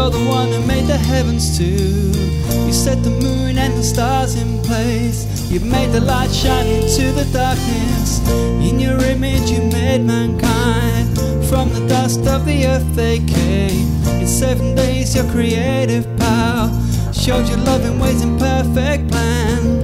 you're the one who made the heavens too. You set the moon and the stars in place. You made the light shine into the darkness. In your image you made mankind. From the dust of the earth they came. In 7 days your creative power showed your loving ways in perfect plan.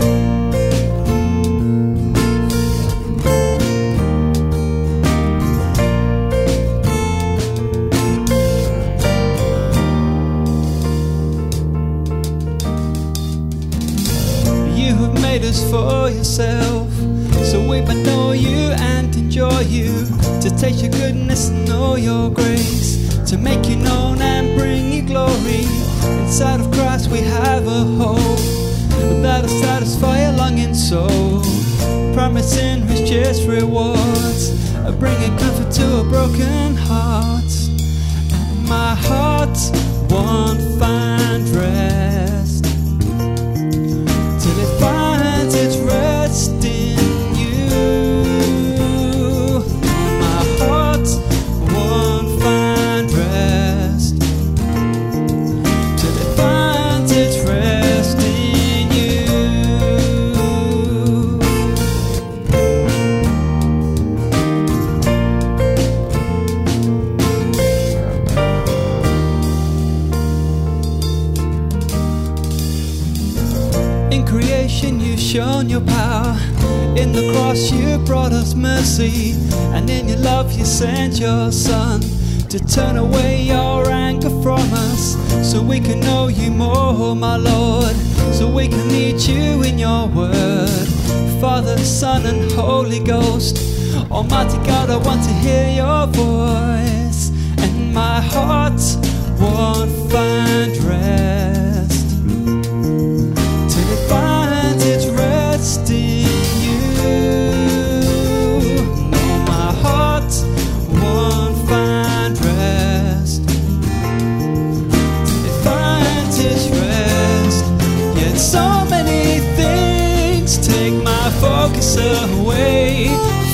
You have made us for yourself, so we might know you and enjoy you, to taste your goodness and know your grace, to make you known and bring you glory. Inside of Christ we have a hope that'll satisfy a longing soul, promising His just rewards, bringing comfort to a broken heart. And my heart won't find rest till it finds its rest in you. My heart won't find rest till it finds its rest in you. In creation you've shown your power. In the cross you brought us mercy. And in your love you sent your Son to turn away your anger from us, so we can know you more, my Lord, so we can meet you in your word. Father, Son and Holy Ghost, Almighty God, I want to hear your voice. And my heart won't find rest till it finds its rest in you. No, my heart won't find rest till it finds its rest. Yet so many things take my focus away